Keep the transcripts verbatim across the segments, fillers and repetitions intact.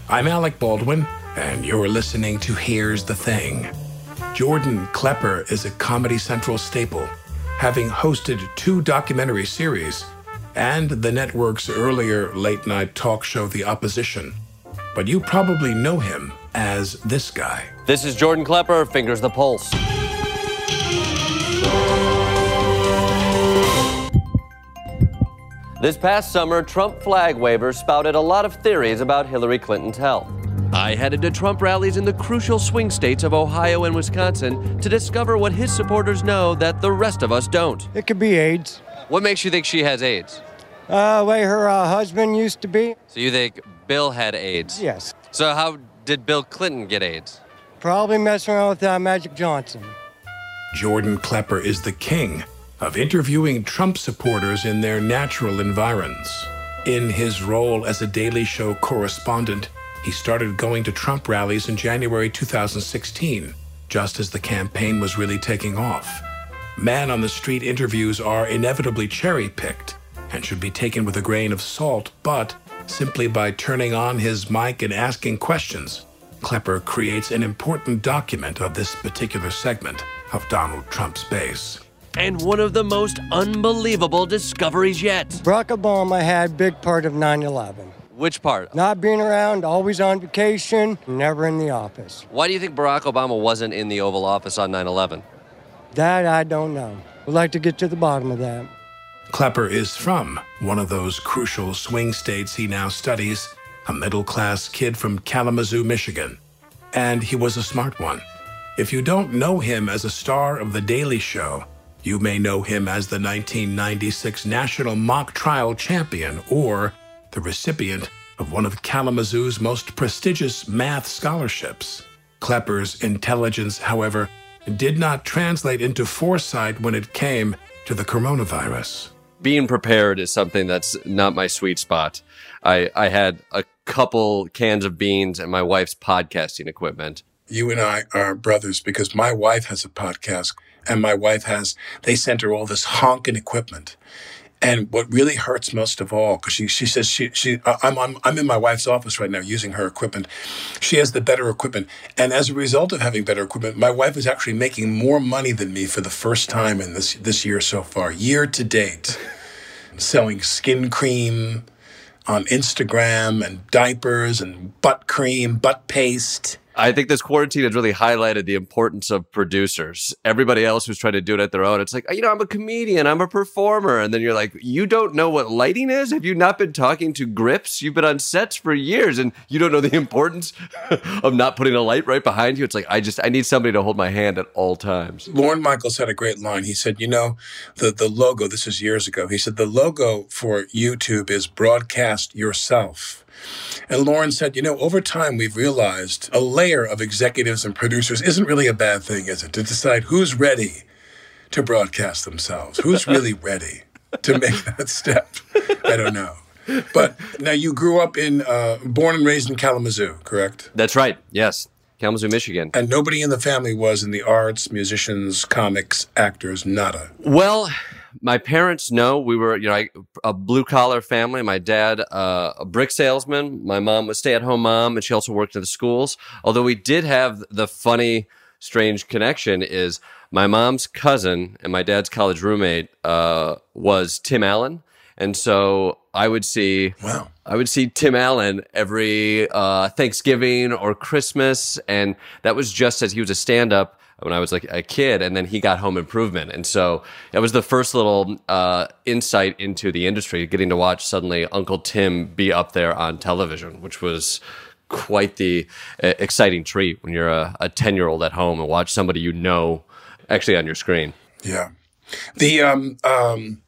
I'm Alec Baldwin, and you're listening to Here's the Thing. Jordan Klepper is a Comedy Central staple, having hosted two documentary series and the network's earlier late-night talk show, The Opposition. But you probably know him as this guy. This is Jordan Klepper, Fingers the Pulse. This past summer, Trump flag wavers spouted a lot of theories about Hillary Clinton's health. I headed to Trump rallies in the crucial swing states of Ohio and Wisconsin to discover what his supporters know that the rest of us don't. It could be AIDS. What makes you think she has AIDS? Uh, the way her uh, husband used to be. So you think Bill had AIDS? Yes. So how did Bill Clinton get AIDS? Probably messing around with uh, Magic Johnson. Jordan Klepper is the king of interviewing Trump supporters in their natural environs. In his role as a Daily Show correspondent, he started going to Trump rallies in January two thousand sixteen, just as the campaign was really taking off. Man-on-the-street interviews are inevitably cherry-picked and should be taken with a grain of salt, but simply by turning on his mic and asking questions, Klepper creates an important document of this particular segment of Donald Trump's base. And one of the most unbelievable discoveries yet. Barack Obama had a big part of nine eleven. Which part? Not being around, always on vacation, never in the office. Why do you think Barack Obama wasn't in the Oval Office on nine eleven? That I don't know. Would like to get to the bottom of that. Klepper is from one of those crucial swing states he now studies, a middle-class kid from Kalamazoo, Michigan. And he was a smart one. If you don't know him as a star of The Daily Show, you may know him as the nineteen ninety-six National Mock Trial Champion or the recipient of one of Kalamazoo's most prestigious math scholarships. Klepper's intelligence, however, did not translate into foresight when it came to the coronavirus. Being prepared is something that's not my sweet spot. I, I had a couple cans of beans and my wife's podcasting equipment. You and I are brothers because my wife has a podcast and my wife has, they sent her all this honking equipment. And what really hurts most of all, because she, she says she, she I'm, I'm, I'm in my wife's office right now using her equipment. She has the better equipment. And as a result of having better equipment, my wife is actually making more money than me for the first time in this, this year so far, year to date, selling skin cream on Instagram and diapers and butt cream, butt paste. I think this quarantine has really highlighted the importance of producers. Everybody else who's trying to do it at their own, it's like, you know, I'm a comedian, I'm a performer. And then you're like, you don't know what lighting is? Have you not been talking to grips? You've been on sets for years and you don't know the importance of not putting a light right behind you. It's like, I just, I need somebody to hold my hand at all times. Lorne Michaels had a great line. He said, you know, the, the logo, this is years ago. He said, the logo for YouTube is broadcast yourself. And Lorne said, you know, over time, we've realized a layer of executives and producers isn't really a bad thing, is it? To decide who's ready to broadcast themselves, who's really ready to make that step. I don't know. But now you grew up in, uh, born and raised in Kalamazoo, correct? That's right. Yes. Kalamazoo, Michigan. And nobody in the family was in the arts, musicians, comics, actors, nada. Well, my parents know we were, you know, a blue collar family. My dad, uh, a brick salesman. My mom was stay at home mom, and she also worked in the schools. Although we did have the funny, strange connection is my mom's cousin and my dad's college roommate uh, was Tim Allen, and so I would see, wow, I would see Tim Allen every uh, Thanksgiving or Christmas, and that was just as he was a stand-up when I was like a kid, and then he got Home Improvement. And so it was the first little uh, insight into the industry, getting to watch suddenly Uncle Tim be up there on television, which was quite the uh, exciting treat when you're a, a ten-year-old at home and watch somebody you know actually on your screen. Yeah. The, um, um,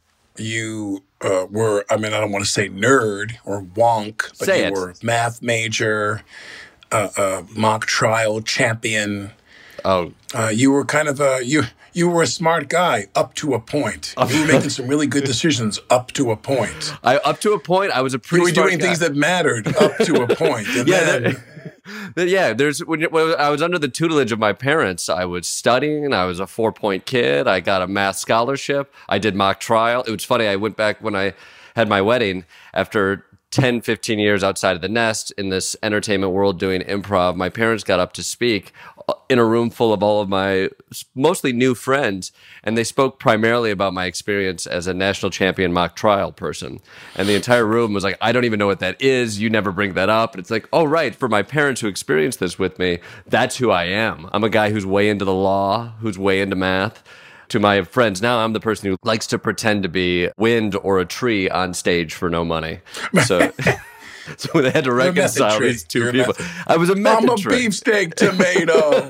you uh, were, I mean, I don't want to say nerd or wonk, but say you it. were math major, uh, uh, mock trial champion. Oh, Uh, you were kind of a, you you were a smart guy up to a point. You were making some really good decisions up to a point. I, up to a point, I was a pretty You were smart doing guy. things that mattered up to a point. And yeah, then, that, yeah. There's when, when I was under the tutelage of my parents, I was studying. I was a four point kid. I got a math scholarship. I did mock trial. It was funny. I went back when I had my wedding after ten, fifteen years outside of the nest in this entertainment world doing improv, my parents got up to speak in a room full of all of my mostly new friends, and they spoke primarily about my experience as a national champion mock trial person. And the entire room was like, I don't even know what that is. You never bring that up. And it's like, oh, right. For my parents who experienced this with me, that's who I am. I'm a guy who's way into the law, who's way into math. To my friends now, I'm the person who likes to pretend to be wind or a tree on stage for no money. So, so they had to reconcile these two You're people. I was a method I'm a tree. beefsteak tomato.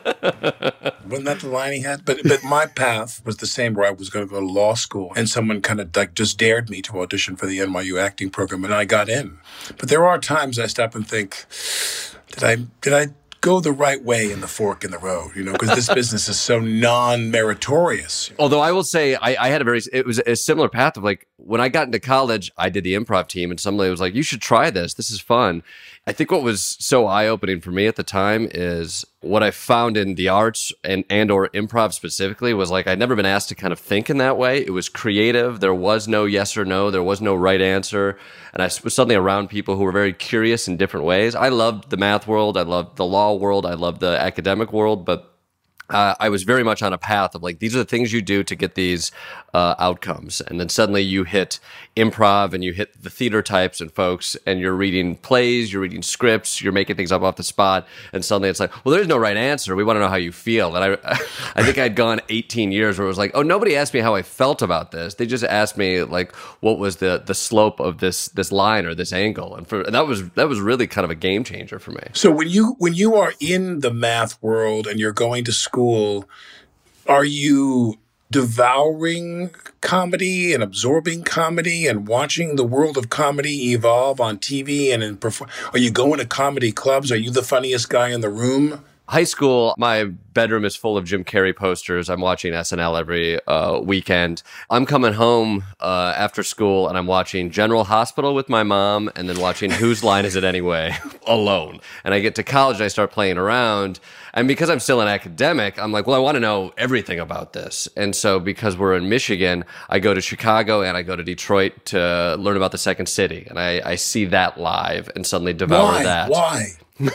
Wasn't that the line he had? But but my path was the same, where I was going to go to law school, and someone kind of like just dared me to audition for the N Y U acting program, and I got in. But there are times I stop and think, did I did I go the right way in the fork in the road, you know, because this business is so non-meritorious. Although I will say I, I had a very, it was a similar path of like, when I got into college, I did the improv team and somebody was like, you should try this. This is fun. I think what was so eye-opening for me at the time is what I found in the arts and, and or improv specifically was like, I'd never been asked to kind of think in that way. It was creative. There was no yes or no. There was no right answer. And I was suddenly around people who were very curious in different ways. I loved the math world. I loved the law world. I loved the academic world, but Uh, I was very much on a path of like, these are the things you do to get these uh, outcomes. And then suddenly you hit improv and you hit the theater types and folks, and you're reading plays, you're reading scripts, you're making things up off the spot. And suddenly it's like, well, there's no right answer. We want to know how you feel. And I, I think I'd gone eighteen years where it was like, oh, nobody asked me how I felt about this. They just asked me like, what was the, the slope of this, this line or this angle. And for, and that was, that was really kind of a game changer for me. So when you, when you are in the math world and you're going to school, School, are you devouring comedy and absorbing comedy and watching the world of comedy evolve on T V and in perform? Are you going to comedy clubs? Are you the funniest guy in the room? High school, my bedroom is full of Jim Carrey posters. I'm watching S N L every uh, weekend. I'm coming home uh, after school and I'm watching General Hospital with my mom and then watching Whose Line Is It Anyway? Alone. And I get to college and I start playing around. And because I'm still an academic, I'm like, well, I want to know everything about this. And so because we're in Michigan, I go to Chicago and I go to Detroit to learn about the Second City. And I, I see that live and suddenly devour Why? that. Why?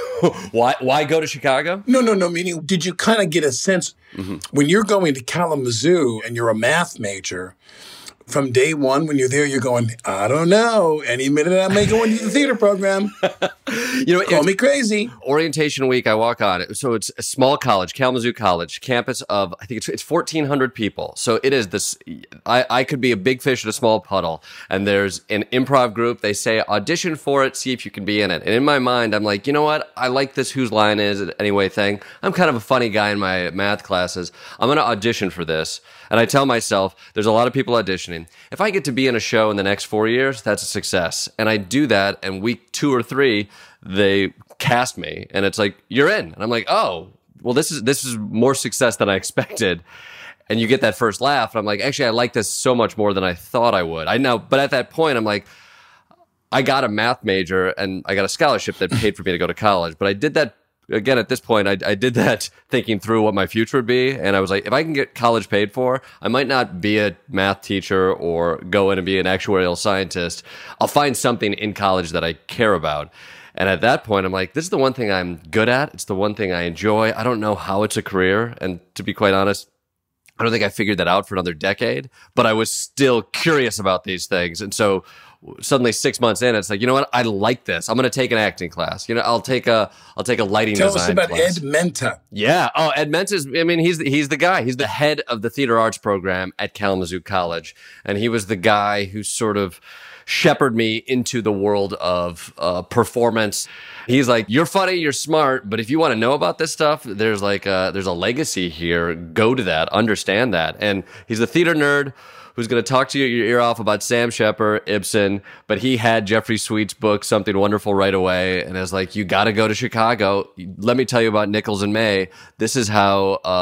why? Why go to Chicago? No, no, no. Meaning, did you kind of get a sense mm-hmm. when you're going to Kalamazoo and you're a math major? From day one, when you're there, you're going, I don't know. Any minute I may go into the theater program. You know, call me crazy. Orientation week, I walk on it. So it's a small college, Kalamazoo College, campus of, I think it's, it's fourteen hundred people. So it is this, I, I could be a big fish in a small puddle. And there's an improv group. They say, audition for it, see if you can be in it. And in my mind, I'm like, you know what? I like this Whose Line Is It Anyway thing. I'm kind of a funny guy in my math classes. I'm going to audition for this. And I tell myself, there's a lot of people auditioning. If I get to be in a show in the next four years, that's a success. And I do that, and week two or three, they cast me, and it's like, you're in. And I'm like, oh, well, this is this is more success than I expected. And you get that first laugh, and I'm like, actually, I like this so much more than I thought I would. I know, but at that point, I'm like, I got a math major, and I got a scholarship that paid for me to go to college. But I did that. Again, at this point, I, I did that thinking through what my future would be. And I was like, if I can get college paid for, I might not be a math teacher or go in and be an actuarial scientist. I'll find something in college that I care about. And at that point, I'm like, this is the one thing I'm good at. It's the one thing I enjoy. I don't know how it's a career. And to be quite honest, I don't think I figured that out for another decade. But I was still curious about these things. And so suddenly six months in, it's like, you know what? I like this. I'm going to take an acting class. You know, I'll take a, I'll take a lighting Tell design us about class. Ed Menta. Yeah. Oh, Ed Menta's, I mean, he's, he's the guy. He's the head of the theater arts program at Kalamazoo College. And he was the guy who sort of shepherded me into the world of uh, performance. He's like, you're funny, you're smart, but if you want to know about this stuff, there's like a, there's a legacy here. Go to that, understand that. And he's a theater nerd who's going to talk to you your ear off about Sam Shepard, Ibsen, but he had Jeffrey Sweet's book, Something Wonderful, right away, and is like, you got to go to Chicago. Let me tell you about Nichols and May. This is how uh,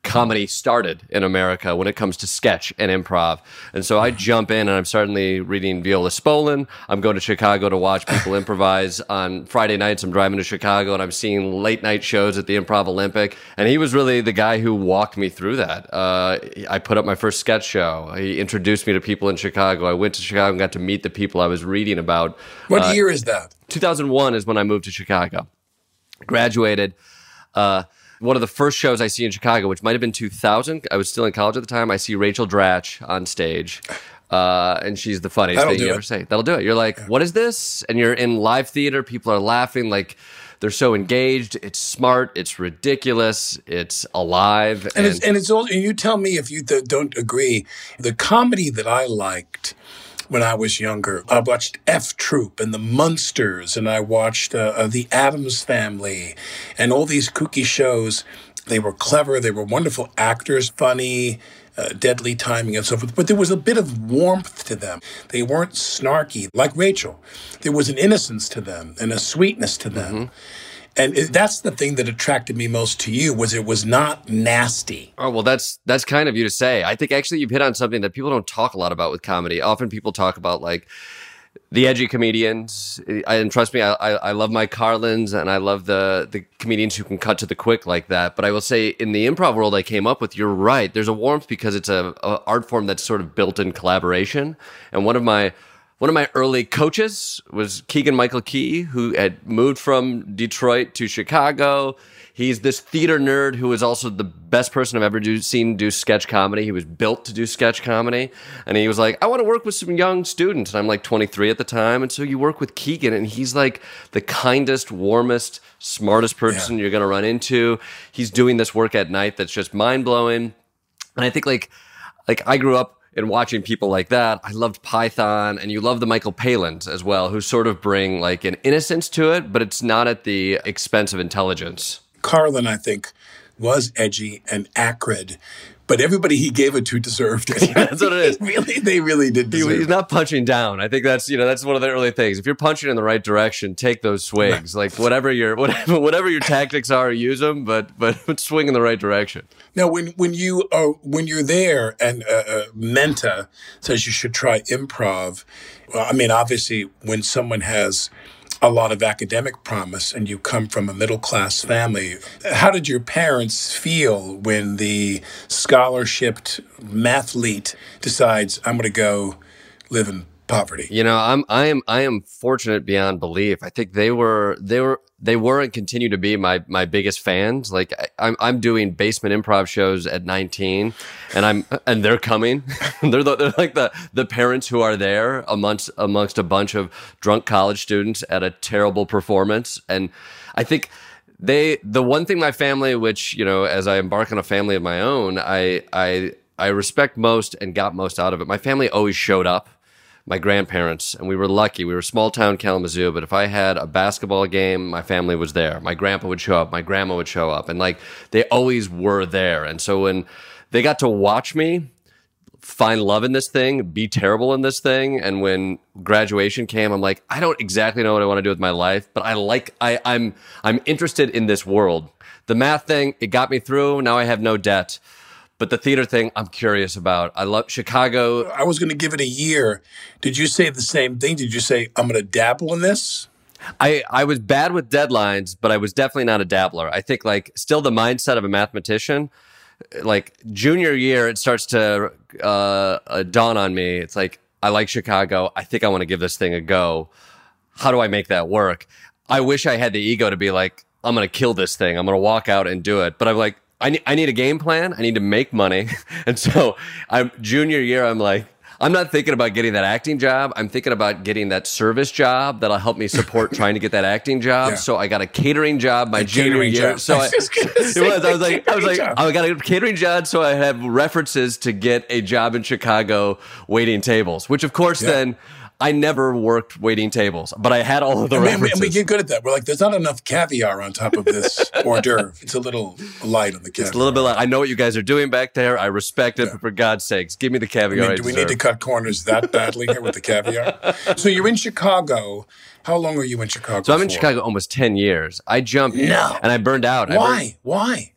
comedy started in America when it comes to sketch and improv. And so I jump in and I'm suddenly reading Viola Spolin. I'm going to Chicago to watch people improvise on Friday nights. I'm driving to Chicago and I'm seeing late night shows at the Improv Olympic. And he was really the guy who walked me through that. Uh, I put up my first sketch show. He introduced me to people in Chicago. I went to Chicago and got to meet the people I was reading about. What uh, year is that? two thousand one is when I moved to Chicago. Graduated. Uh, one of the first shows I see in Chicago, which might have been two thousand, I was still in college at the time, I see Rachel Dratch on stage. Uh, and she's the funniest That'll thing you do ever it. say. That'll do it. You're like, what is this? And you're in live theater. People are laughing. Like, they're so engaged. It's smart. It's ridiculous. It's alive. And, it's, and it's all, and you tell me if you th- don't agree. The comedy that I liked when I was younger, I watched F Troop and the Munsters, and I watched uh, uh, the Addams Family, and all these kooky shows. They were clever. They were wonderful actors, funny, uh, deadly timing, and so forth. But there was a bit of warmth to them. They weren't snarky like Rachel. There was an innocence to them and a sweetness to them. Mm-hmm. And it, that's the thing that attracted me most to you, was it was not nasty. Oh, well, that's that's kind of you to say. I think actually you've hit on something that people don't talk a lot about with comedy. Often people talk about like the edgy comedians. And trust me, I, I, I love my Carlins and I love the, the comedians who can cut to the quick like that. But I will say in the improv world I came up with, you're right. There's a warmth because it's a, a art form that's sort of built in collaboration. And one of my One of my early coaches was Keegan-Michael Key, who had moved from Detroit to Chicago. He's this theater nerd who is also the best person I've ever do, seen do sketch comedy. He was built to do sketch comedy. And he was like, I want to work with some young students. And I'm like twenty-three at the time. And so you work with Keegan, and he's like the kindest, warmest, smartest person yeah. you're going to run into. He's doing this work at night that's just mind-blowing. And I think like like I grew up and watching people like that. I loved Python, and you love the Michael Palins as well, who sort of bring like an innocence to it, but it's not at the expense of intelligence. Carlin, I think, was edgy and acrid, but everybody he gave it to deserved it. That's what it is. really, they really did deserve he, He's it. not punching down. I think that's, you know, that's one of the early things. If you're punching in the right direction, take those swings. Right. Like whatever your whatever whatever your tactics are, use them, but but swing in the right direction. Now, when when you are when you're there and uh, uh, Menta says you should try improv, well, I mean, obviously, when someone has a lot of academic promise and you come from a middle class family, how did your parents feel when the scholarshiped mathlete decides, I'm going to go live in poverty? You know, I'm I am I am fortunate beyond belief. I think they were they were they were and continue to be my my biggest fans. Like I, I'm I'm doing basement improv shows at nineteen, and I'm and they're coming. they're the, they're like the the parents who are there amongst amongst a bunch of drunk college students at a terrible performance. And I think they the one thing my family, which, you know, as I embark on a family of my own, I I I respect most and got most out of it. My family always showed up. My grandparents, and we were lucky. We were small town Kalamazoo, but if I had a basketball game, my family was there. My grandpa would show up, my grandma would show up, and like they always were there. And so when they got to watch me find love in this thing, be terrible in this thing, and when graduation came, I'm like, I don't exactly know what I want to do with my life, but I like I, I'm I'm interested in this world. The math thing, it got me through. Now I have no debt. But the theater thing, I'm curious about. I love Chicago. I was going to give it a year. Did you say the same thing? Did you say, I'm going to dabble in this? I, I was bad with deadlines, but I was definitely not a dabbler. I think like still the mindset of a mathematician, like junior year, it starts to uh, uh, dawn on me. It's like, I like Chicago. I think I want to give this thing a go. How do I make that work? I wish I had the ego to be like, I'm going to kill this thing. I'm going to walk out and do it. But I'm like, I need, I need a game plan. I need to make money. And so I'm junior year. I'm like, I'm not thinking about getting that acting job. I'm thinking about getting that service job that'll help me support trying to get that acting job. Yeah. So I got a catering job my a junior year. Job. So I, I was it was. I was like, I was like, job. I got a catering job. So I have references to get a job in Chicago waiting tables, which of course yeah. then I never worked waiting tables, but I had all of the and references. We, and we get good at that. We're like, there's not enough caviar on top of this hors d'oeuvre. It's a little light on the caviar. It's a little bit light. I know what you guys are doing back there. I respect it, yeah. but for God's sakes, give me the caviar. I mean, I do we deserve. need to cut corners that badly here with the caviar? So you're in Chicago. How long are you in Chicago So I'm in for? Chicago almost ten years. I jumped no. and I burned out. Why? I burned, Why?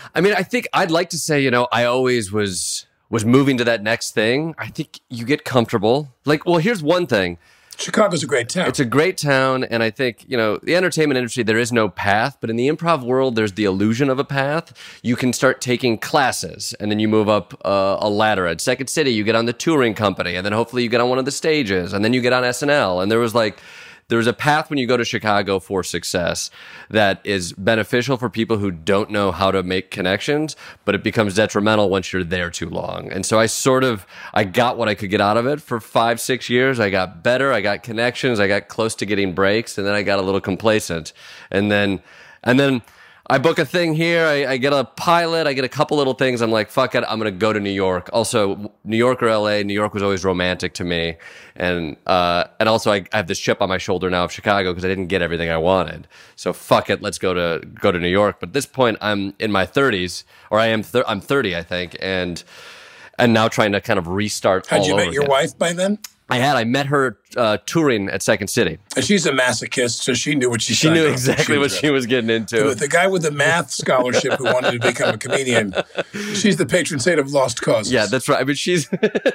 I mean, I think I'd like to say, you know, I always was was moving to that next thing. I think you get comfortable. Like, well, here's one thing. Chicago's a great town. It's a great town, and I think, you know, the entertainment industry, there is no path, but in the improv world, there's the illusion of a path. You can start taking classes, and then you move up uh, a ladder. At Second City, you get on the touring company, and then hopefully you get on one of the stages, and then you get on S N L, and there was like... There's a path when you go to Chicago for success that is beneficial for people who don't know how to make connections, but it becomes detrimental once you're there too long. And so I sort of, I got what I could get out of it for five, six years. I got better. I got connections. I got close to getting breaks, and then I got a little complacent. And then, and then I book a thing here. I, I get a pilot. I get a couple little things. I'm like, fuck it. I'm going to go to New York. Also, New York or L A. New York was always romantic to me. And uh, and also, I, I have this chip on my shoulder now of Chicago because I didn't get everything I wanted. So fuck it. Let's go to go to New York. But at this point, I'm in my thirties, or I am. Thir- I'm thirty, I think, and and now trying to kind of restart. Had all you over met your again. wife by then? I had. I met her uh, touring at Second City. And she's a masochist, so she knew what she. She signed knew up for. exactly what she was getting into. The, the guy with the math scholarship who wanted to become a comedian. She's the patron saint of lost causes. Yeah, that's right. I mean, she's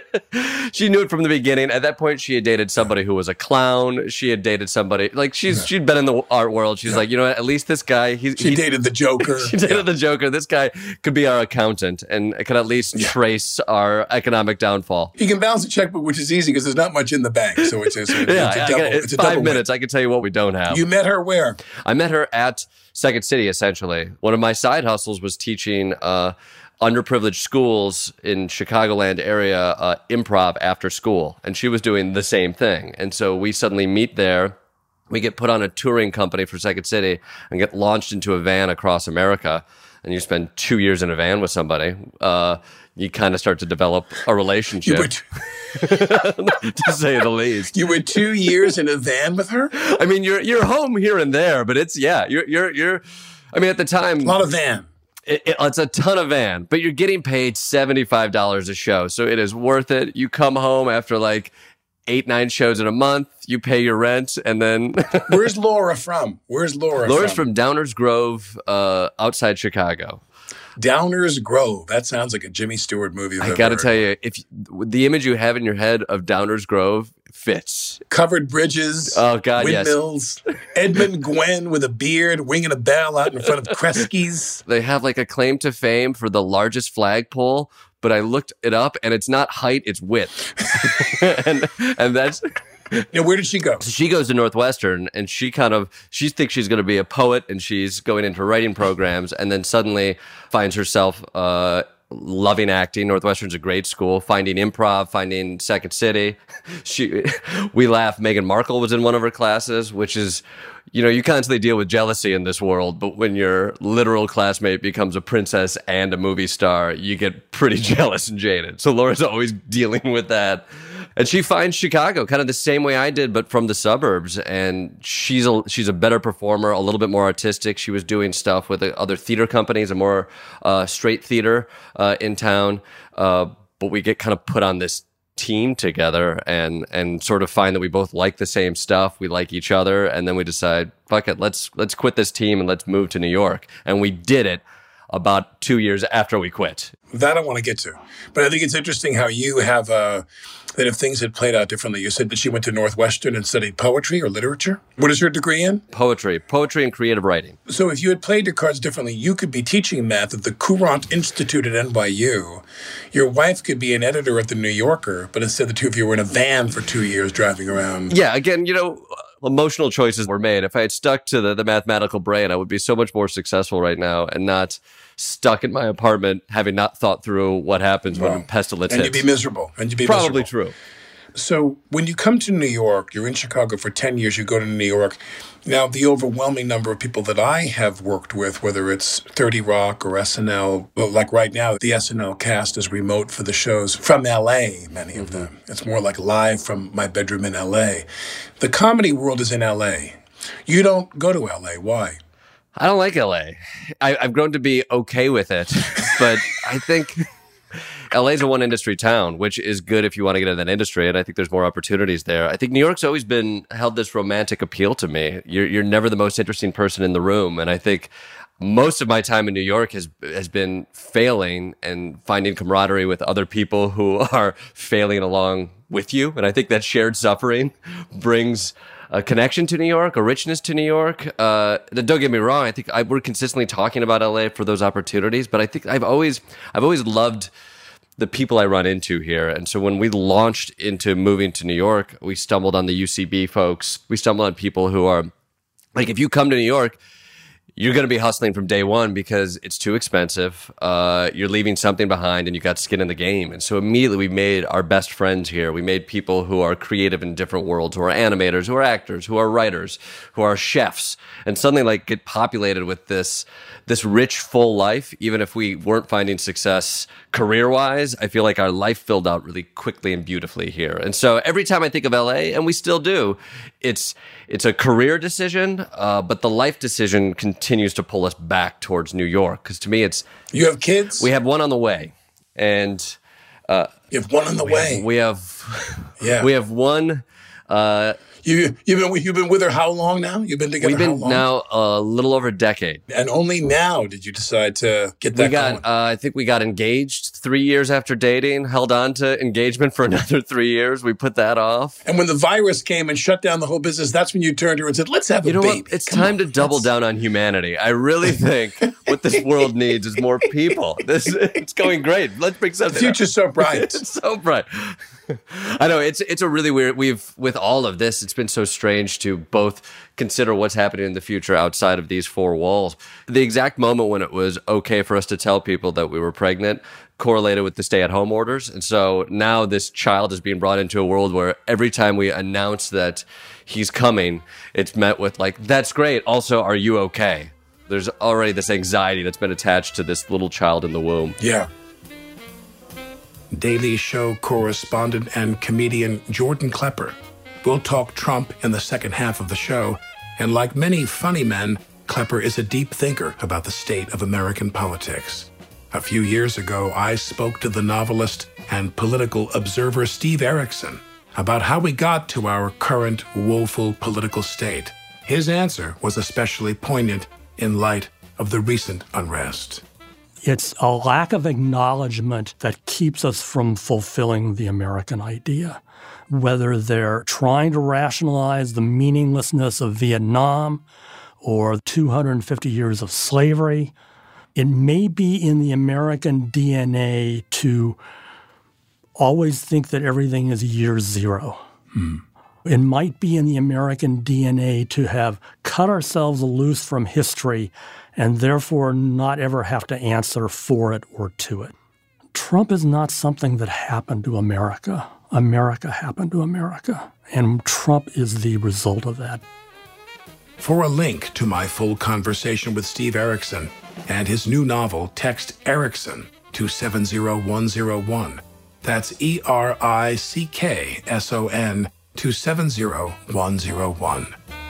she knew it from the beginning. At that point, she had dated somebody who was a clown. She had dated somebody like she's yeah. she'd been in the art world. She's yeah. like, you know what? At least this guy. He's, she he, dated the Joker. She dated yeah. the Joker. This guy could be our accountant and could at least yeah. trace our economic downfall. He can balance a checkbook, which is easy because there's not much in the bank. So it's, it's, it's, yeah, it's a I double. got, It's a five double minutes. win. I can tell you what we don't have. You met her where? I met her at Second City, essentially. One of my side hustles was teaching uh, underprivileged schools in Chicagoland area uh, improv after school. And she was doing the same thing. And so we suddenly meet there. We get put on a touring company for Second City and get launched into a van across America. And you spend two years in a van with somebody. Uh, you kind of start to develop a relationship. You were t- to say the least. You were two years in a van with her? I mean, you're you're home here and there, but it's yeah, you're you're you're. I mean, at the time, a lot of van. It, it, it's a ton of van, but you're getting paid seventy-five dollars a show, so it is worth it. You come home after like eight, nine shows in a month. You pay your rent, and then Where's Laura from? Where's Laura? Laura's from? from Downers Grove, uh, outside Chicago. Downers Grove. That sounds like a Jimmy Stewart movie. I got to tell you, if the image you have in your head of Downers Grove fits. Covered bridges. Oh God, windmills. Yes. Edmund Gwen with a beard, winging a bell out in front of Kresge's. They have like a claim to fame for the largest flagpole, but I looked it up, and it's not height; it's width, and and that's. Now, where did she go? So she goes to Northwestern, and she kind of, she thinks she's going to be a poet, and she's going into writing programs, and then suddenly finds herself uh, loving acting. Northwestern's a great school, finding improv, finding Second City. She, we laugh. Meghan Markle was in one of her classes, which is, you know, you constantly deal with jealousy in this world, but when your literal classmate becomes a princess and a movie star, you get pretty jealous and jaded. So Laura's always dealing with that. And she finds Chicago kind of the same way I did, but from the suburbs. And she's a, she's a better performer, a little bit more artistic. She was doing stuff with other theater companies, a more uh, straight theater uh, in town. Uh, but we get kind of put on this team together and and sort of find that we both like the same stuff. We like each other. And then we decide, fuck it, let's let's quit this team and let's move to New York. And we did it about two years after we quit. That I want to get to. But I think it's interesting how you have, uh, that if things had played out differently, you said that she went to Northwestern and studied poetry or literature. What is her degree in? Poetry. Poetry and creative writing. So if you had played your cards differently, you could be teaching math at the Courant Institute at N Y U. Your wife could be an editor at the New Yorker, but instead the two of you were in a van for two years driving around. Yeah, again, you know, emotional choices were made. If I had stuck to the, the mathematical brain, I would be so much more successful right now and not stuck in my apartment having not thought through what happens well, when pestilence and hits. you'd be miserable. And you'd be Probably miserable. True. So when you come to New York, you're in Chicago for ten years, you go to New York. Now, the overwhelming number of people that I have worked with, whether it's thirty Rock or S N L, well, like right now, the S N L cast is remote for the shows from L A, many of them. It's more like live from my bedroom in L A. The comedy world is in L A. You don't go to L A. Why? I don't like L A. I, I've grown to be okay with it, but I think L A's a one industry town, which is good if you want to get in that industry, and I think there's more opportunities there. I think New York's always been held this romantic appeal to me. You're, you're never the most interesting person in the room, and I think most of my time in New York has has been failing and finding camaraderie with other people who are failing along with you. And I think that shared suffering brings a connection to New York, a richness to New York. Uh, don't get me wrong. I think I, we're consistently talking about L A for those opportunities, but I think I've always, I've always loved the people I run into here. And so when we launched into moving to New York, we stumbled on the U C B folks. We stumbled on people who are like, if you come to New York, you're going to be hustling from day one because it's too expensive. Uh, you're leaving something behind and you got skin in the game. And so immediately we made our best friends here. We made people who are creative in different worlds, who are animators, who are actors, who are writers, who are chefs, and suddenly like get populated with this, this rich, full life. Even if we weren't finding success career-wise, I feel like our life filled out really quickly and beautifully here. And so every time I think of L A, and we still do, it's, it's a career decision, uh, but the life decision continues to pull us back towards New York. Because to me, it's... You have kids? We have one on the way. And... Uh, you have one on the we way? Have, we have... Yeah. We have one... Uh, You, you've been you've been with her how long now? You've been together We've been how long? now a little over a decade. And only now did you decide to get that we got, going? Uh, I think we got engaged three years after dating, held on to engagement for another three years. We put that off. And when the virus came and shut down the whole business, that's when you turned to her and said, let's have you a know baby. What? It's Come time on, to double let's... down on humanity. I really think what this world needs is more people. This It's going great. Let's bring something The future's up. so bright. It's so bright. I know it's it's a really weird. We've with all of this, it's been so strange to both consider what's happening in the future outside of these four walls. The exact moment when it was okay for us to tell people that we were pregnant correlated with the stay-at-home orders, and so now this child is being brought into a world where every time we announce that he's coming, it's met with like, "That's great. Also, are you okay?" There's already this anxiety that's been attached to this little child in the womb. Yeah. Daily Show correspondent and comedian Jordan Klepper. We'll talk Trump in the second half of the show, and like many funny men, Klepper is a deep thinker about the state of American politics. A few years ago, I spoke to the novelist and political observer Steve Erickson about how we got to our current woeful political state. His answer was especially poignant in light of the recent unrest. It's a lack of acknowledgement that keeps us from fulfilling the American idea. Whether they're trying to rationalize the meaninglessness of Vietnam or two hundred fifty years of slavery, it may be in the American D N A to always think that everything is year zero. Hmm. It might be in the American D N A to have cut ourselves loose from history and therefore not ever have to answer for it or to it. Trump is not something that happened to America. America happened to America, and Trump is the result of that. For a link to my full conversation with Steve Erickson and his new novel, text Erickson to seven zero one zero one. That's E R I C K S O N to seven zero one zero one.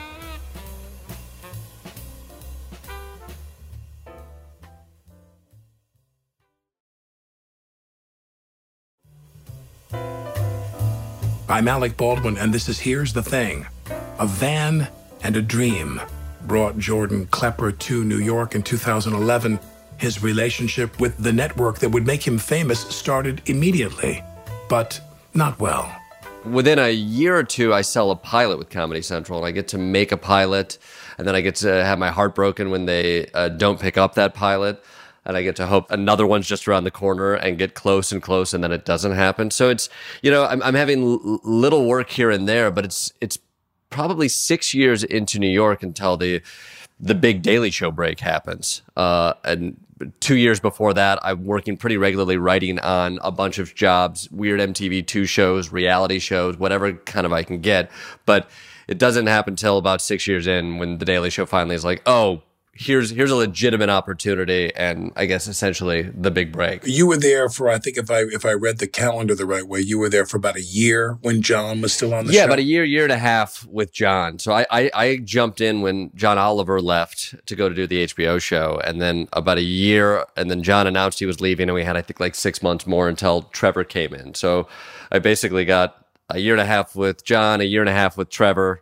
I'm Alec Baldwin, and this is Here's the Thing. A van and a dream brought Jordan Klepper to New York in two thousand eleven. His relationship with the network that would make him famous started immediately, but not well. Within a year or two, I sell a pilot with Comedy Central, and I get to make a pilot, and then I get to have my heart broken when they uh, don't pick up that pilot. And I get to hope another one's just around the corner and get close and close, and then it doesn't happen. So it's, you know, I'm, I'm having l- little work here and there, but it's it's probably six years into New York until the the big Daily Show break happens. Uh, and two years before that, I'm working pretty regularly writing on a bunch of jobs, weird M T V two shows, reality shows, whatever kind of I can get. But it doesn't happen until about six years in when the Daily Show finally is like, oh, Here's here's a legitimate opportunity, and I guess essentially the big break. You were there for, I think if I if I read the calendar the right way, you were there for about a year when John was still on the yeah, show? Yeah, about a year, year and a half with John. So I, I, I jumped in when John Oliver left to go to do the H B O show, and then about a year, and then John announced he was leaving, and we had, I think, like six months more until Trevor came in. So I basically got a year and a half with John, a year and a half with Trevor,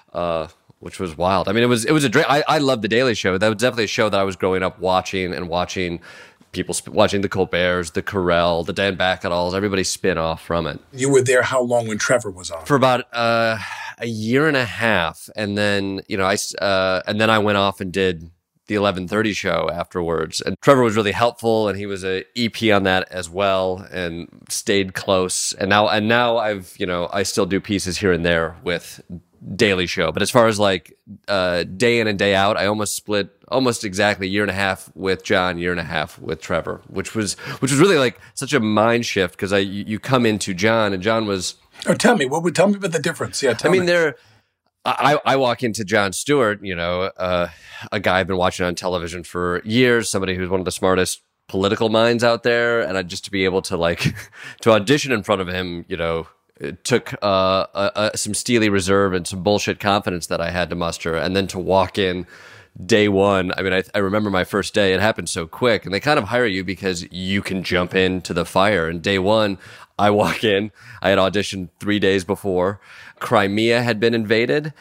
uh, which was wild. I mean, it was it was a dra- I, I loved The Daily Show. That was definitely a show that I was growing up watching and watching people sp- watching the Colberts, the Carell, the Dan Bacadals, everybody spin off from it. You were there how long when Trevor was on? For about uh, a year and a half, and then you know I uh, and then I went off and did the eleven thirty show afterwards. And Trevor was really helpful, and he was a E P on that as well, and stayed close. And now, and now I've, you know, I still do pieces here and there with Daily Show. But as far as like uh, day in and day out, I almost split almost exactly a year and a half with John, year and a half with Trevor, which was which was really like such a mind shift because I you, you come into John, and John was. Oh, tell me what would tell me about the difference? Yeah, tell I mean me. there. I, I walk into Jon Stewart, you know, uh, a guy I've been watching on television for years, somebody who's one of the smartest political minds out there, and I, just to be able to like to audition in front of him, you know, it took uh, a, a, some steely reserve and some bullshit confidence that I had to muster, and then to walk in day one. I mean, I, I remember my first day; it happened so quick, and they kind of hire you because you can jump into the fire. And day one, I walk in. I had auditioned three days before. Crimea had been invaded,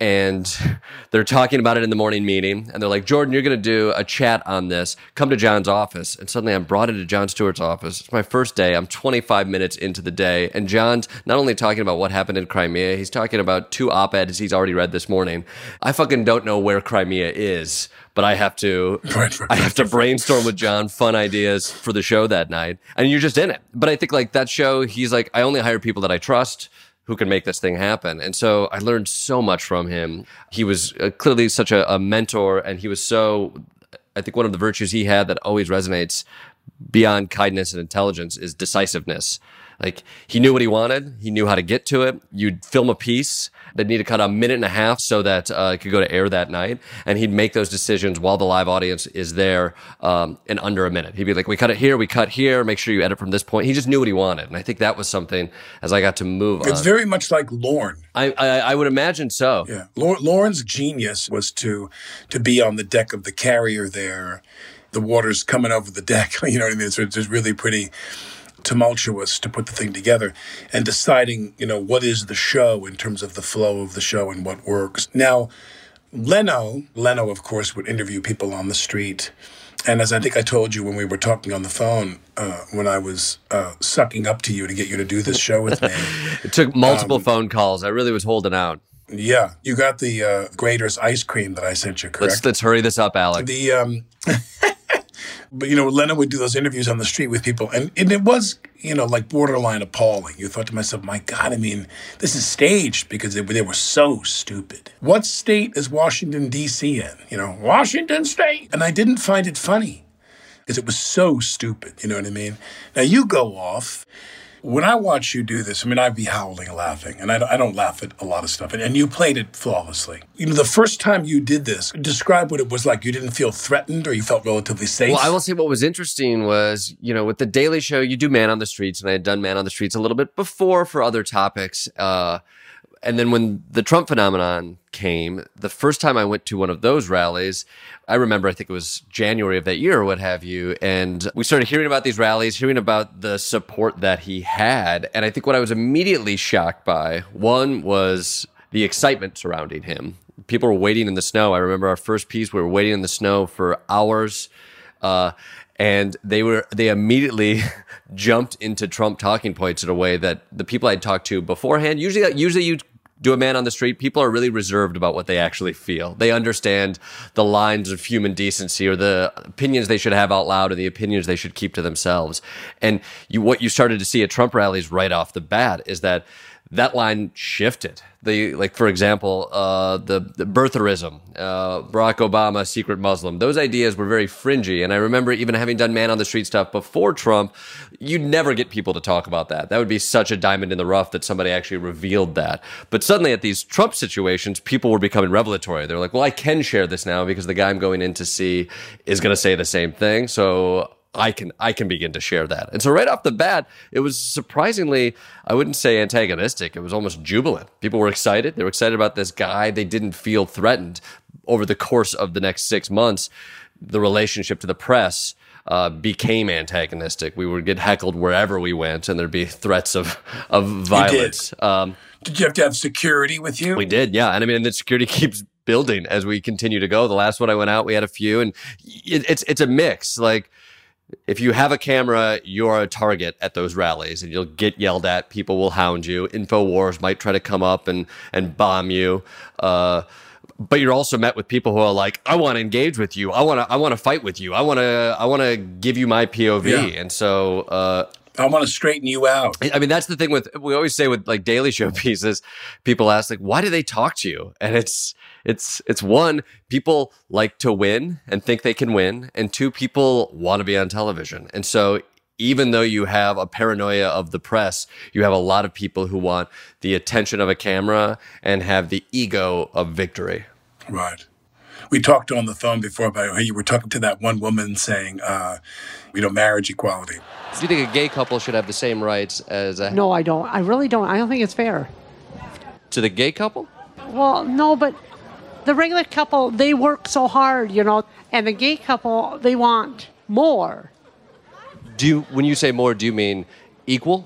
and they're talking about it in the morning meeting, and they're like, Jordan, you're going to do a chat on this. Come to John's office. And suddenly I'm brought into Jon Stewart's office. It's my first day. I'm twenty-five minutes into the day, and John's not only talking about what happened in Crimea, he's talking about two op-eds he's already read this morning. I fucking don't know where Crimea is, but I have to I have to brainstorm with John fun ideas for the show that night, and you're just in it. But I think like that show, he's like, I only hire people that I trust who can make this thing happen. And so I learned so much from him. He was uh, clearly such a, a mentor, and he was so, I think one of the virtues he had that always resonates beyond kindness and intelligence is decisiveness. Like, he knew what he wanted. He knew how to get to it. You'd film a piece that needed to cut a minute and a half so that uh, it could go to air that night. And he'd make those decisions while the live audience is there um, in under a minute. He'd be like, we cut it here, we cut here, make sure you edit from this point. He just knew what he wanted. And I think that was something, as I got to move It's on. very much like Lorne. I, I, I would imagine so. Yeah. Lor- Lorne's genius was to to be on the deck of the carrier there. The water's coming over the deck. You know what I mean? So it's just really pretty tumultuous to put the thing together, and deciding, you know, what is the show in terms of the flow of the show and what works. Now, Leno, Leno, of course, would interview people on the street. And as I think I told you when we were talking on the phone, uh, when I was uh, sucking up to you to get you to do this show with me. It took multiple Um, phone calls. I really was holding out. Yeah. You got the uh, Grater's ice cream that I sent you, correct? Let's, let's hurry this up, Alec. The um, but you know, Leno would do those interviews on the street with people, and, and it was, you know, like borderline appalling. You thought to myself, my God, I mean, this is staged because they, they were so stupid. What state is Washington, D C in? You know, Washington State. And I didn't find it funny because it was so stupid. You know what I mean? Now you go off. When I watch you do this, I mean, I'd be howling and laughing, and I, I don't laugh at a lot of stuff, and, and you played it flawlessly. You know, the first time you did this, describe what it was like. You didn't feel threatened, or you felt relatively safe? Well, I will say what was interesting was, you know, with the Daily Show, you do Man on the Streets, and I had done Man on the Streets a little bit before for other topics. Uh, and then when the Trump phenomenon came, the first time I went to one of those rallies, I remember, I think it was January of that year or what have you, and we started hearing about these rallies, hearing about the support that he had. And I think what I was immediately shocked by, one was the excitement surrounding him. People were waiting in the snow. I remember our first piece, we were waiting in the snow for hours. Uh, and they were they immediately jumped into Trump talking points in a way that the people I'd talked to beforehand, usually usually you do a Man on the Street, people are really reserved about what they actually feel. They understand the lines of human decency or the opinions they should have out loud and the opinions they should keep to themselves. And you, what you started to see at Trump rallies right off the bat is that that line shifted. The, like, for example, uh, the, the birtherism, uh, Barack Obama, secret Muslim, those ideas were very fringy. And I remember even having done Man on the Street stuff before Trump, you'd never get people to talk about that. That would be such a diamond in the rough that somebody actually revealed that. But suddenly at these Trump situations, people were becoming revelatory. They're like, well, I can share this now because the guy I'm going in to see is going to say the same thing. So I can I can begin to share that. And so right off the bat, it was surprisingly, I wouldn't say antagonistic. It was almost jubilant. People were excited. They were excited about this guy. They didn't feel threatened. Over the course of the next six months, the relationship to the press uh, became antagonistic. We would get heckled wherever we went, and there'd be threats of of violence. Did. Um, did you have to have security with you? We did, yeah. And I mean, the security keeps building as we continue to go. The last one I went out, we had a few, and it, it's it's a mix. Like, if you have a camera, you're a target at those rallies, and you'll get yelled at. People will hound you. InfoWars might try to come up and and bomb you. Uh, but you're also met with people who are like, "I want to engage with you. I want to. I want to fight with you. I want to. I want to give you my P O V." Yeah. And so, uh, I want to straighten you out. I mean, that's the thing with we always say with like Daily Show pieces. People ask like, "Why do they talk to you?" And it's It's it's one, people like to win and think they can win, and two, people want to be on television. And so even though you have a paranoia of the press, you have a lot of people who want the attention of a camera and have the ego of victory. Right. We talked on the phone before about how you were talking to that one woman saying, uh, you know, marriage equality. Do you think a gay couple should have the same rights as a... No, I don't. I really don't. I don't think it's fair. To the gay couple? Well, no, but... the regular couple, they work so hard, you know, and the gay couple, they want more. Do you, when you say more, do you mean equal?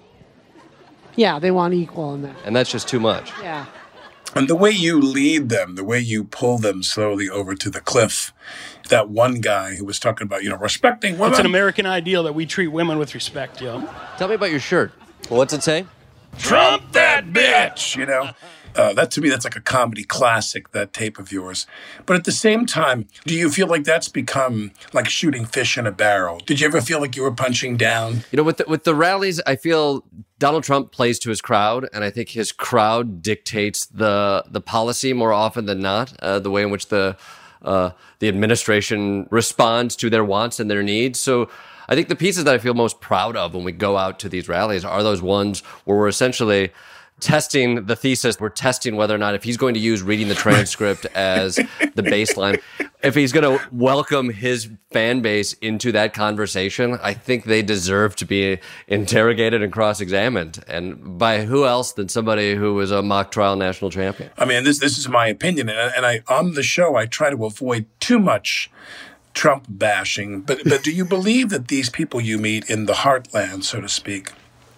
Yeah, they want equal in that. And that's just too much. Yeah. And the way you lead them, the way you pull them slowly over to the cliff, that one guy who was talking about, you know, respecting women. It's an American ideal that we treat women with respect, yo. Tell me about your shirt. What's it say? Trump that bitch, you know. Uh, that to me, that's like a comedy classic, that tape of yours. But at the same time, do you feel like that's become like shooting fish in a barrel? Did you ever feel like you were punching down? You know, with the, with the rallies, I feel Donald Trump plays to his crowd, and I think his crowd dictates the the policy more often than not, uh, the way in which the uh, the administration responds to their wants and their needs. So I think the pieces that I feel most proud of when we go out to these rallies are those ones where we're essentially testing the thesis. We're testing whether or not if he's going to use reading the transcript as the baseline, if he's going to welcome his fan base into that conversation. I think they deserve to be interrogated and cross-examined. And by who else than somebody who was a mock trial national champion? I mean, this this is my opinion. And, and I on the show, I try to avoid too much Trump bashing. But, but do you believe that these people you meet in the heartland, so to speak,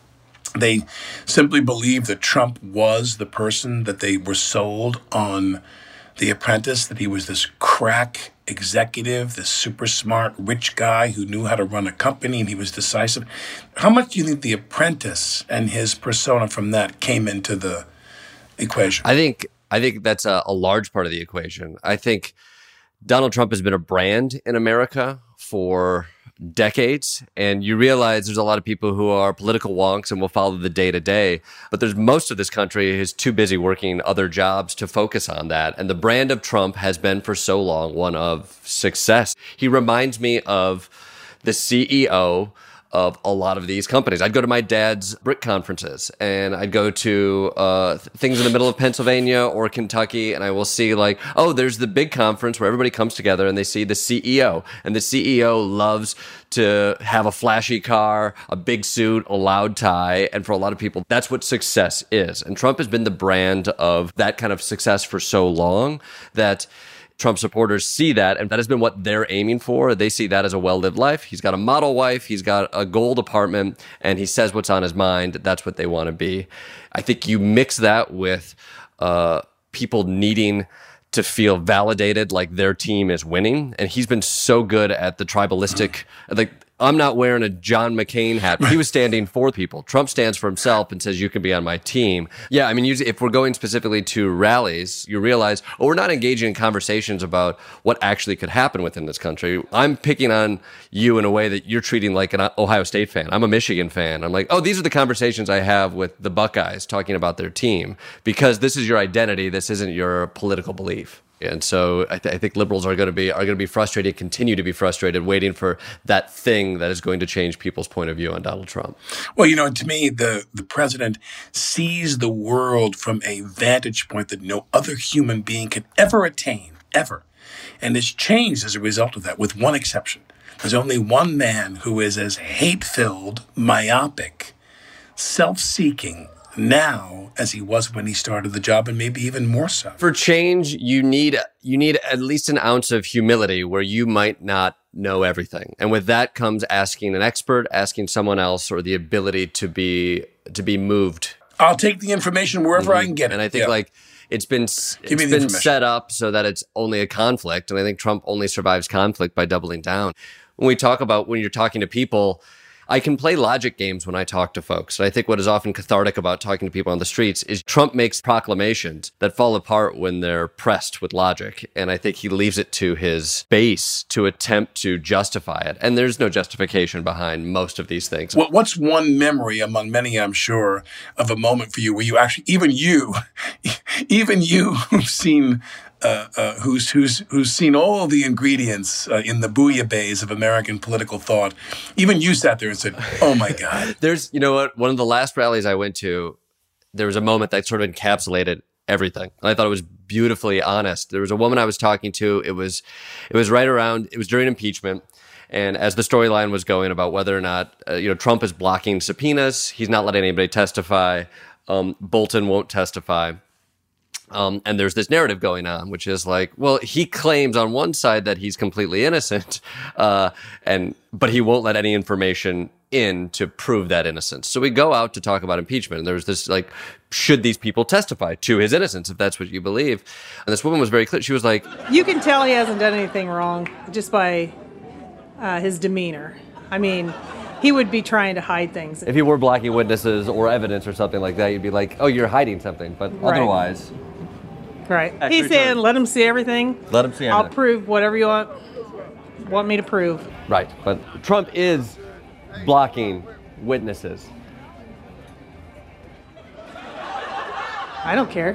they simply believe that Trump was the person that they were sold on The Apprentice, that he was this crack executive, this super smart, rich guy who knew how to run a company and he was decisive? How much do you think The Apprentice and his persona from that came into the equation? I think I think that's a, a large part of the equation. I think Donald Trump has been a brand in America for decades, and you realize there's a lot of people who are political wonks and will follow the day to day, but there's most of this country is too busy working other jobs to focus on that. And the brand of Trump has been for so long one of success. He reminds me of the C E O of a lot of these companies. I'd go to my dad's brick conferences, and I'd go to uh, th- things in the middle of Pennsylvania or Kentucky, and I will see like, oh, there's the big conference where everybody comes together and they see the C E O. And the C E O loves to have a flashy car, a big suit, a loud tie. And for a lot of people, that's what success is. And Trump has been the brand of that kind of success for so long that Trump supporters see that, and that has been what they're aiming for. They see that as a well-lived life. He's got a model wife, he's got a gold apartment, and he says what's on his mind. That's what they want to be. I think you mix that with uh, people needing to feel validated like their team is winning, and he's been so good at the tribalistic, like, I'm not wearing a John McCain hat. He was standing for people. Trump stands for himself and says, you can be on my team. Yeah, I mean, usually if we're going specifically to rallies, you realize, oh, we're not engaging in conversations about what actually could happen within this country. I'm picking on you in a way that you're treating like an Ohio State fan. I'm a Michigan fan. I'm like, oh, these are the conversations I have with the Buckeyes talking about their team, because this is your identity. This isn't your political belief. And so I, th- I think liberals are going to be are going to be frustrated, continue to be frustrated, waiting for that thing that is going to change people's point of view on Donald Trump. Well, you know, to me, the, the president sees the world from a vantage point that no other human being can ever attain, ever. And it's changed as a result of that, with one exception. There's only one man who is as hate-filled, myopic, self-seeking now as he was when he started the job, and maybe even more so. For change, you need you need at least an ounce of humility where you might not know everything. And with that comes asking an expert, asking someone else, or the ability to be to be moved. I'll take the information wherever Mm-hmm. I can get it. And I think Yeah. like it's been it's Give me the been information. set up so that it's only a conflict. And I think Trump only survives conflict by doubling down. When we talk about when you're talking to people, I can play logic games when I talk to folks. And I think what is often cathartic about talking to people on the streets is Trump makes proclamations that fall apart when they're pressed with logic. And I think he leaves it to his base to attempt to justify it. And there's no justification behind most of these things. What, what's one memory among many, I'm sure, of a moment for you where you actually, even you, even you who've seen, uh, uh, who's who's who's seen all the ingredients uh, in the bouillabaisse of American political thought, even you sat there and said, "Oh my God." There's, you know what, one of the last rallies I went to, there was a moment that sort of encapsulated everything. And I thought it was beautifully honest. There was a woman I was talking to. It was, it was right around, it was during impeachment. And as the storyline was going about whether or not, uh, you know, Trump is blocking subpoenas, he's not letting anybody testify. Um, Bolton won't testify. Um, and there's this narrative going on, which is like, well, he claims on one side that he's completely innocent, uh, and but he won't let any information in to prove that innocence. So we go out to talk about impeachment, and there's this like, should these people testify to his innocence if that's what you believe? And this woman was very clear. She was like, you can tell he hasn't done anything wrong just by uh, his demeanor. I mean, he would be trying to hide things. if he were blocking witnesses or evidence or something like that, you'd be like, oh, you're hiding something. But Right. otherwise, Right. Actually, He's saying, true. let him see everything. let him see I'll everything. prove whatever you want want me to prove. Right. But Trump is blocking witnesses. I don't care.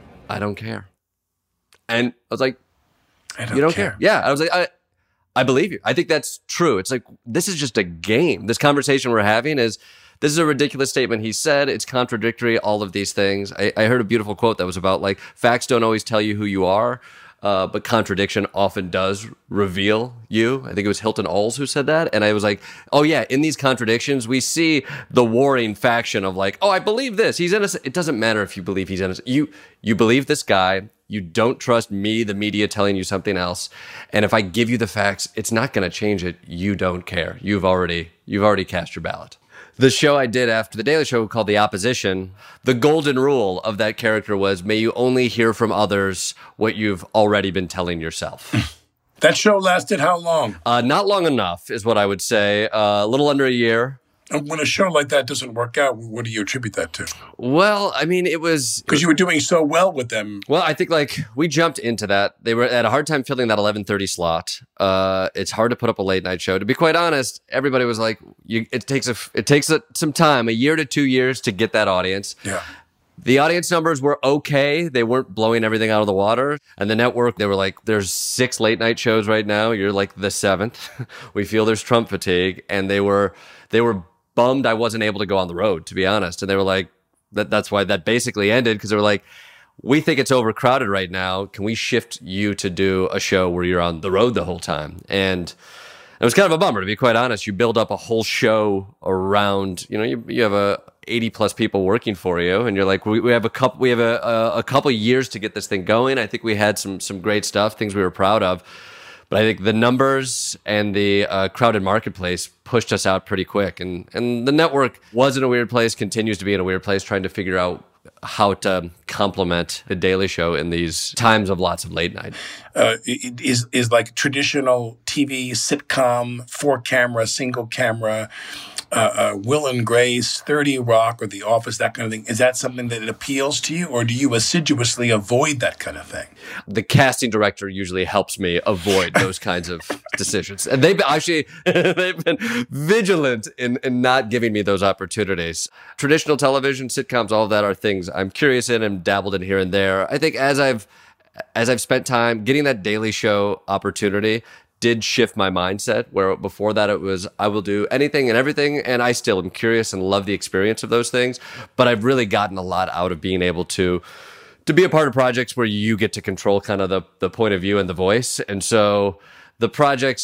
I don't care. And I was like, I don't you don't care. care. Yeah. I was like, I, I believe you. I think that's true. It's like, this is just a game. This conversation we're having is, this is a ridiculous statement he said. It's contradictory, all of these things. I, I heard a beautiful quote that was about like, facts don't always tell you who you are, uh, but contradiction often does reveal you. I think it was Hilton Oles who said that. And I was like, oh yeah, in these contradictions, we see the warring faction of like, oh, I believe this. He's innocent. It doesn't matter if you believe he's innocent. You, you believe this guy. You don't trust me, the media, telling you something else. And if I give you the facts, it's not going to change it. You don't care. You've already, you've already cast your ballot. The show I did after The Daily Show called The Opposition, the golden rule of that character was, may you only hear from others what you've already been telling yourself. That show lasted how long? Uh, not long enough is what I would say. Uh, a little under a year. And when a show like that doesn't work out, what do you attribute that to? Well, I mean, it was... Because you were doing so well with them. Well, I think like we jumped into that. They were had a hard time filling that eleven thirty slot. Uh, it's hard to put up a late night show. To be quite honest, everybody was like, you, it takes a, it takes a, some time, a year to two years to get that audience. Yeah. The audience numbers were okay. They weren't blowing everything out of the water. And the network, they were like, there's six late night shows right now. You're like the seventh. We feel there's Trump fatigue. And they were, they were bummed I wasn't able to go on the road, to be honest. And they were like, that, that's why that basically ended. Cause they were like, we think it's overcrowded right now. Can we shift you to do a show where you're on the road the whole time? And it was kind of a bummer, to be quite honest. You build up a whole show around, you know, you, you have a eighty plus people working for you, and you're like, we, we have a couple, we have a, a, a couple years to get this thing going. I think we had some some great stuff, things we were proud of, but I think the numbers and the uh, crowded marketplace pushed us out pretty quick, and and the network was in a weird place, continues to be in a weird place, trying to figure out how to complement the Daily Show in these times of lots of late night. Uh, is is like traditional T V sitcom, four camera, single camera, uh, uh, Will and Grace, thirty Rock, or The Office, that kind of thing. Is that something that appeals to you, or do you assiduously avoid that kind of thing? The casting director usually helps me avoid those kinds of decisions. And they've actually, they've been vigilant in, in not giving me those opportunities. Traditional television, sitcoms, all of that are things I'm curious in and dabbled in here and there. I think as I've, as I've spent time getting that Daily Show opportunity did shift my mindset, where before that it was, I will do anything and everything. And I still am curious and love the experience of those things. But I've really gotten a lot out of being able to to be a part of projects where you get to control kind of the, the point of view and the voice. And so the projects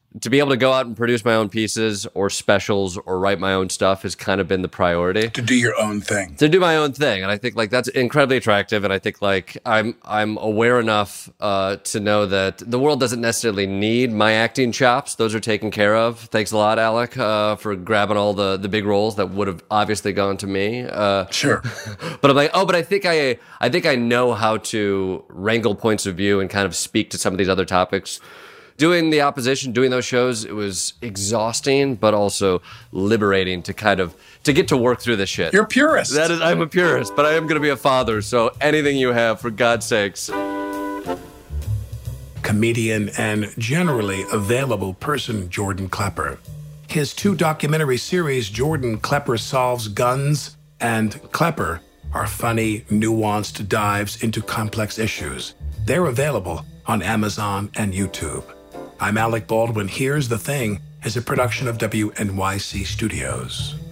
to be able to go out and produce my own pieces or specials or write my own stuff has kind of been the priority. To do your own thing. To do my own thing. And I think like that's incredibly attractive. And I think like I'm I'm aware enough uh, to know that the world doesn't necessarily need my acting chops. Those are taken care of. Thanks a lot, Alec, uh, for grabbing all the, the big roles that would have obviously gone to me. Uh, sure. But I'm like, oh, but I think I I think I know how to wrangle points of view and kind of speak to some of these other topics. Doing the opposition, doing those shows, it was exhausting, but also liberating to kind of, to get to work through this shit. You're a purist. That is, I'm a purist, but I am going to be a father, so anything you have, for God's sakes. Comedian and generally available person Jordan Klepper. His two documentary series, Jordan Klepper Solves Guns and Klepper, are funny, nuanced dives into complex issues. They're available on Amazon and YouTube. I'm Alec Baldwin. Here's the Thing is a production of W N Y C Studios.